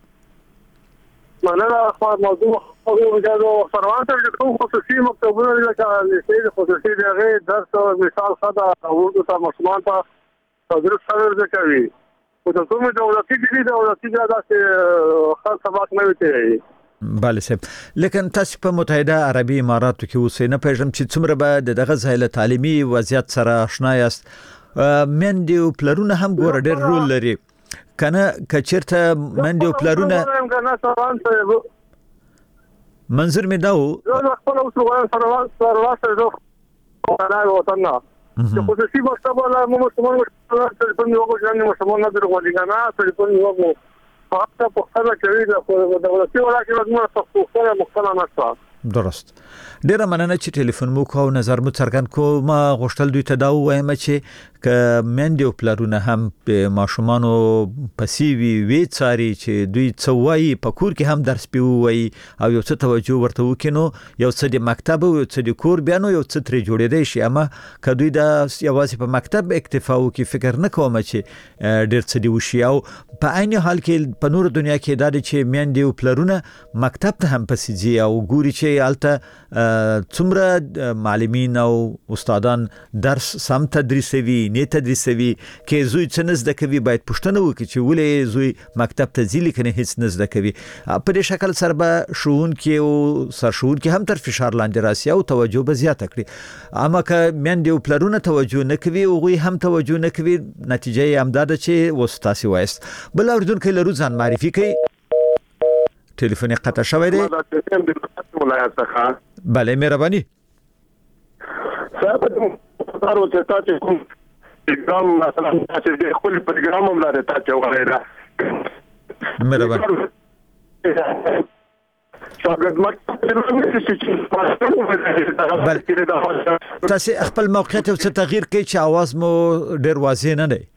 مننه خو موضوع او وجادو فروان صاحب د کوم خصوصي مکتبونو لکه لسته خصوصي دغه درس او مثال خدا او د مسلمان ته تدریس سره کوي. او د کومه دولتي دي دولتي دا چې خاص سبق نه وي.
bale صاحب لیکن تاسو په متحده عربي اماراتو کې اوسئ نه پېژم چې څومره به دغه ځای له تعلیمي وضعیت سره آشنا یاست. مندي او پلرونه هم ګور ډېر رول لري کنه کچرته مندي او پلرونه منظور می داو
زه خپل اوس وګورم سره سره واسه زه راغلی وطن نه چې خصوصي مکتب ولا مو مسلمان مکتب په یو وګورم چې مسلمان نه درغلي کنه په یو وګورم حتی پختنه کوي د دولتي ولاکې لازمه پختنه مختنه نشته.
درست. ډیره مننه چې ټلیفون مو کو نظر مو څرګند کو. ما غوښتل دوی ته دا وایم چې ک مندي او پلرونه هم په ماشومانو پسیوي وی څاري چې دوی څوایي په کور کې هم درس پیوي او یو څه توجه ورته وکینو یو څه د مکتب او یو څه د کور بیانو یو څه ترې جوړېدای شي. اما ک دوی دا یوازې په مکتب اکتفا وکي فکر نه کوم چې ډیر څه دی وشي او په عین حال کې په نور دنیا کې دا چې مندي او پلرونه مکتب ته هم پسیږي او ګوري چې الته څومره معلمین او استادان درس سم تدریسوي نه تدریسوي کې زوی څه نه زده کوي باید پوښتنه وکړي چې ولې زوی مکتب ته ځي لیکنه هیڅ نه زده کوي. په دې شکل سره به شؤون کې او سرشؤون کې هم تر فشار لاندې راسي او توجه به زیاته کړي. اما که مندي او پلرونه توجه نه کوي او غوي هم توجه نه کوي نتیجه یې هم ده چې وستاسي وایست. بل اوریدونکو لرو ځان معرفي کوي. ټلیفون قطع شوی دی. بله مهرباني.
صاحب تاسو ته تاسو کوم پروګرام مثلا تاسو د خپل پروګرام هم لري تاسو وغیرہ.
مهرباني. تاسو خپل موقعیت او څه تغییر کوي چې आवाज مو ډیر واضح نه دی.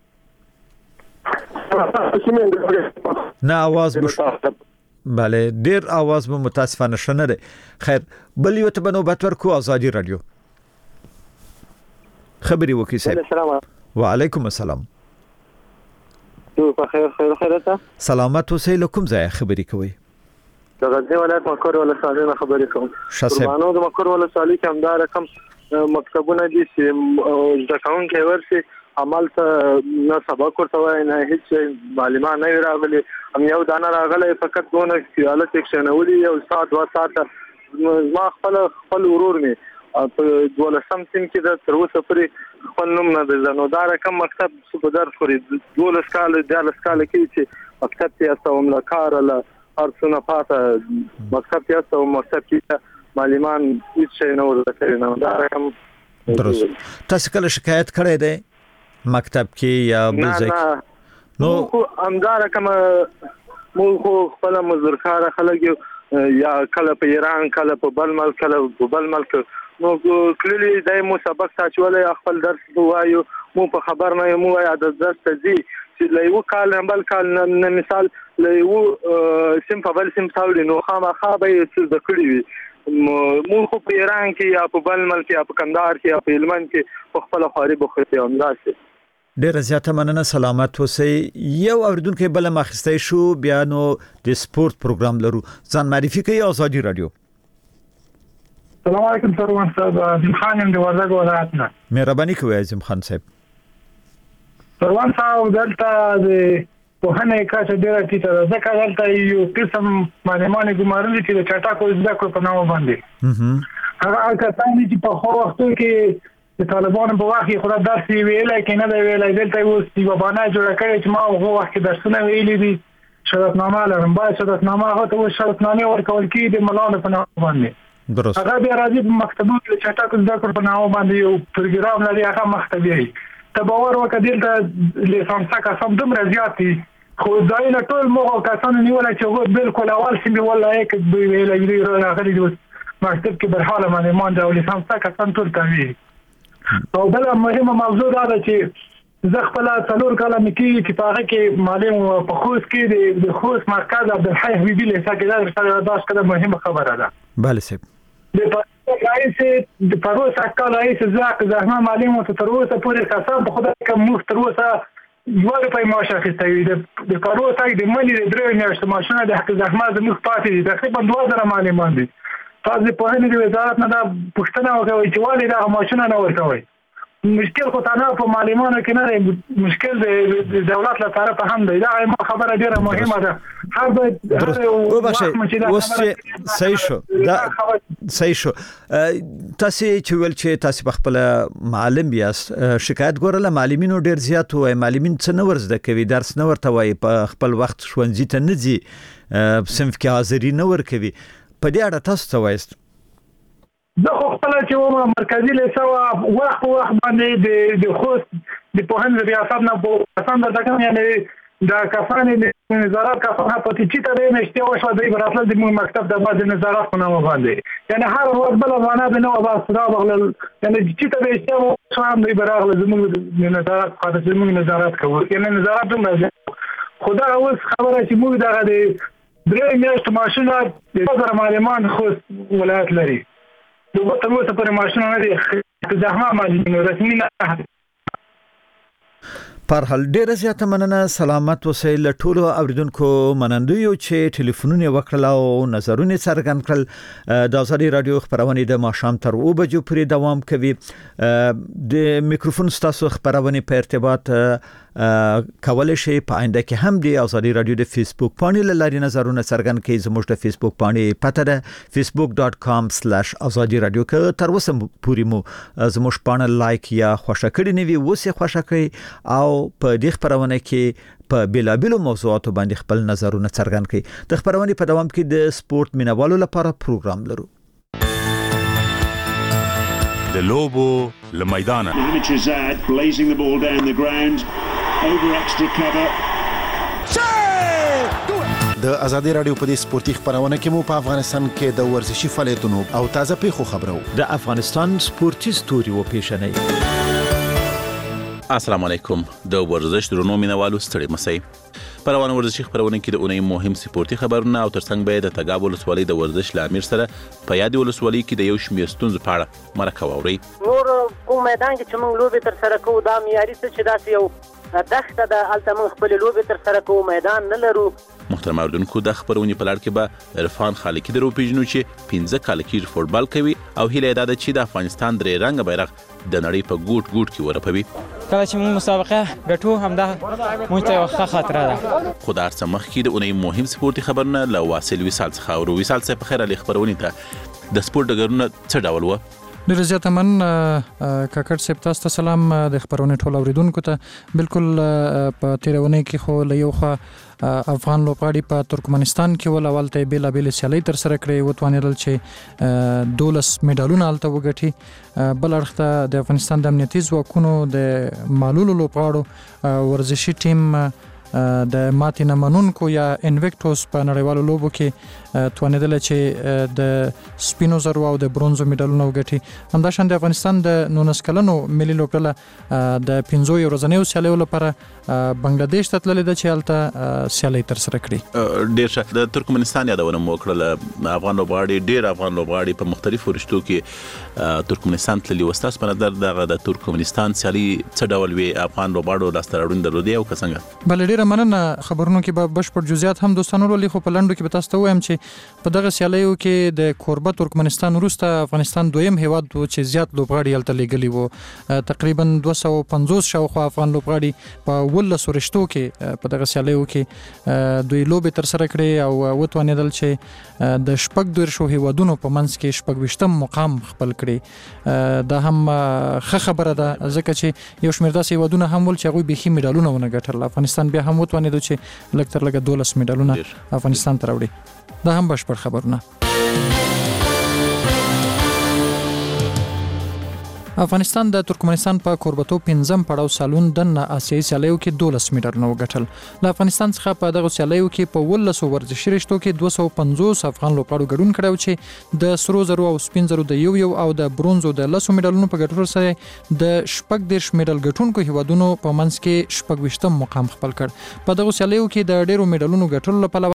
نه आवाज مو بله ډیر आवाज مو متاسفانه شنه دی. خیر بل یو ته بنوبت ورکو آزادي رادیو خبري وکي صاحب.
السلام
وعلیکم السلام.
تو په خیر خیر خیرته
سلامت اوسئ. لکم ځای خبري کوي.
د غزنی ولایت مکر ولسوالۍ نه خبرې کوم. قربانو د مکر ولسوالۍ کې همدا رقم مکتبونه دي چې د قانون کې ورسي عمل ته نه سبق ورته وای نه هیڅ معلومات نه راغلي. هم یو دانه راغلی فقط دونه خیالت اکشنولي یو ساعت دوا ساعته ما خپل خپل ورور می په دولسم سیم کې د تر اوسه پورې خپل نوم نه دی نو دا رقم مکتب څه درس خوري دولس کال دالس کال کې چې مکتب ته استوم له کار له ارڅونه پاته مکتب ته استوم مکتب کې معلمان هیڅ شي نه ورته نه دا رقم
درست. تاسو کله شکایت کړی دی مکتب کې یا بل ځای؟
نو همدا رقم مو خو خپل مزدورکار خلک یا کله په ایران کله په بل ملک کله په بل ملک نو کلی دای مو سبق ساتولای خپل درس وایو مو په خبر نه مو یا د درس ته چې لایو کال بل کال نه مثال لایو سیم په بل سیم تاولی نو خامخا به څه ذکرې وي مو خو په ایران کې یا په بل ملک یا په کندهار کې یا په هلمند کې په خپل خاري بخته همداسې.
ډیره زیاته مننه سلامت اوسئ. یو اوریدونکو بل مخستای شو بیا نو د سپورت پروګرام لرو. ځان معرفي کوي آزادي رادیو.
السلام علیکم سروان صاحب. عظیم خان یم د وردګ ولایت نه.
مهرباني کوي عظیم خان صاحب.
سروان صاحب دلته د په هنه کاڅ ډیره ټیټه ده ځکه دلته یو قسم معلومات ګمارل چې د چټاکو زده کړو په نامه باندې هغه کسان چې په خو وختو کې د طالبانو په واخې خو درس ویلای کې نه دی ویلای دلته اوس دی وبانه جوړ کړی چې ما هغه وخت کې درسونه ویلي دي شرطنامه لرم باید شرطنامه هغه ته شرطنامه ورکول کېږي د ملانو په نامه باندې
درست.
هغه بیا راځي په مکتبونو کې چټاکو زده کړو په نامه باندې یو پروګرام لري هغه مکتبي ته باور وکړه دلته لیسانس کسان دومره زیات دي خو ځای نه ټول موږ کسان نیولای چې هغه بالکل اول سیم ولا یک ویلای دی راغلي د مکتب کې برحاله باندې مان دا لیسانس کسان ټول کوي او بل مهمه موضوع دا ده چې زه خپل څلور کاله مې چې په هغه کې معلم په خوست کې د خوست مرکز عبدالحی حبیبي لیسه کې دا رساله داشت کده مهمه خبره ده.
بله صاحب.
د رئیس د پروس اکل رئیس زاک زحمه معلم ته تر اوسه پورې قسم په خدای کوم مخ تر اوسه یو روپۍ معاش اخیستی وي. د پروس اک د منی د درې میاشتو معاشونه د حق زحمه زموږ پاتې دي تقریبا دوه زره معلمان دي. تاسو په هغه د وزارت نه دا پوښتنه وکړئ چې ولې دا معاشونه نه ورکوي. مشکل خو تنها په معلمانو کې نه دی، مشکل د دولت له طرفه هم دی. دا خبره ډیره مهمه ده. هر باید
وبخښئ اوس چې صحیح شو دا صحیح شو تاسو چې ویل چې تاسو په خپل معلم یاست شکایت ګورله معلمینو ډیر زیات وای معلمین څه نه ورزده کوي درس نه ورته وای په خپل وخت ښوونځي ته نه ځي صنف کې حاضري نه ورکوي په دې اړه تاسو څه وایست؟
زه خو خپله چې وم مرکزي لیسه وه وخت په وخت باندې د خوست د پوهنې ریاست نه کسان درته کوم یعنې دا کسان د نظارت کسان پاتې چې ته دی میاشتې وشوه دوی به راتلل زموږ مکتب ته بعد د نظارت په نامه باندې یعنې هر ورځ بله ځوانه به نه وه بس راغلل یعنې چې ته میاشتې وشوه هم دوی به راغله زموږ د نظارت خاطر زموږ نظارت کوو یعنې نظارت دومره زیات خو دغه اوس خبره چې موږ دغه د درې میاشتو معاشونه د دوه زره معلمان خوست ولایت لري دوه تر اوسه پورې معاشونه نه دي زحمه معلمینو رسمي نه
پر حال ډیره زیاته مننه سلامت اوسئ له ټولو اوریدونکو منندویو چې ټلیفونونه وکړل او نظرونه څرګند کړل د ازادي رادیو خبرونه د ماښام تر اوه بجو پورې دوام کوي د میکروفون ستاسو خبرونه په ارتباط کولای شي په آینده کې هم د ازادي رادیو د فیسبوک باندې لاري نظرونه څرګند کړئ زموږ د فیسبوک باندې پته ده facebook dot com slash azadi radio که تر اوسه پورې مو زموږ باندې لایک یا خوښه کړئ نه وي اوس یې خوښه کړئ او په دې خبرونه کې په بیلابیلو موضوعاتو باندې خپل نظرونه څرګند کړئ. د خبرونه په دوام کې د سپورت مینوالو لپاره پروګرام لرو.
د لوبو له میدانه Hamid blazing the ball down the ground over extra cover
د ازادي رادیو په دې سپورتي خبرونه کې مو په افغانستان کې د ورزشي فعالیتونو او تازه پیښو خبرو
د افغانستان سپورتي ستوري و پیښنې.
السلام علیکم د ورزش درنو مینوالو ستړي مسئ په روانه ورزشي خبرونه کې د اونۍ مهم سپورتي خبرونه او ترڅنګ به د تګاب ولسوالۍ د ورزش لامیر سره په یاد ولسوالۍ کې د یو شمېر ستونزو په اړه مرکه واورئ.
نور کوم میدان کې چې موږ لوبې تر سره کوو دا معیاري څه چې داسې یو دښته ده هلته موږ خپلې لوبې تر سره کوو میدان نه لرو.
محترم اوریدونکو د خبرونې په لړ کې به عرفان خالقي در وپېژنو چې پنځه کاله کېږي فوټبال کوي او هیله یې دا ده چې د افغانستان درې رنګه بیرغ د نړۍ په ګوټ ګوټ کې ورپوي.
کله چې موږ مسابقه ګټو همدا موږ ته یوه ښه خاطره ده.
خو د هر څه مخکې د اونۍ مهم سپورتي خبرونه له واصل وصال څخه اورو. وصال صاحب په خیر علي خبرونې ته د سپورت ډګرونه څه ډول وه؟
ډېر زیاته مننه کاکړ صاحب تاسو ته سلام. د خبرونې ټول اوریدونکو ته بالکل په تېره اونۍ کې خو له یو خوا افغان لوبغاړي په ترکمنستان کې ول اول ته بېلابېلې سیالۍ ترسره کړې وتوانېدل چې دولس میډالونه هلته وګټي. بل اړخ ته د افغانستان د امنیتي ځواکونو د معلولو لوبغاړو ورزشي ټیم د ماتې نه منونکو یا انویکټوس په نړیوالو لوبو کې توانېدله چې د سپینو زرو او د برونزو میډالونه وګټي. همداشان د افغانستان د نولس کلنو ملي لوبډله د پنځو یو ورځنیو سیالیو لپاره بنگلاديش ته تللې ده چې هلته سیالۍ ترسره کړي.
ډېر ښه. د ترکمنستان یادونه مو وکړله. افغان لوبغاړي ډېر افغان لوبغاړي په مختلفو رشتو کې ترکمنستان تللي وو. ستاسو په نظر دغه د ترکمنستان سیالي څه ډول وي؟ افغان لوبغاړو لاسته راوړنې درلودې او که څنګه؟
بله ډېره مننه. خبرونو کې به بشپړ جزئیات هم دوستانو ولولي خو په لنډو کې به تاسو ته ووایم چې په دغه سیالیو کې د کوربه ترکمنستان وروسته افغانستان دویم هیواد و چې زیات لوبغاړي هلته لیږلي وو. تقریبا دوه سوه پنځوس شاوخوا افغان لوبغاړي په اوولسو رشتو کې په دغه سیالیو کې دوی لوبې ترسره کړې او وتوانېدل چې د شپږ دېرشو هیوادونو په منځ کې شپږ ویشتم مقام خپل کړي. دا هم ښه خبره ده ځکه چې یو شمېر داسې هیوادونه هم ول چې هغوی بیخي میډالونه ونه ګټل. افغانستان بیا هم وتوانېدو چې لږ تر لږه دولس میډالونه افغانستان ته راوړي. دا هم بشپړ خبرونه. افغانستان د ترکمنستان په کوربتو پنځم پړاو سالون د آسیایي سیالیو کې دولس میډال نو ګټل. له افغانستان څخه په دغه سیالیو کې په ولسو ورزشي رشتو کې دوه سوه پنځوس افغان لوبغاړو ګډون کړو چې د سرو زرو او سپین زرو د یو یو او د برونزو د لسو میډالونو په ګټلو سره د شپږ دیرش میډال ګټونکو هیوادونو په منځ کې شپږ ویشتم مقام خپل کړ. په دغه سیالیو کې د ډیرو میډالونو ګټلو لپاره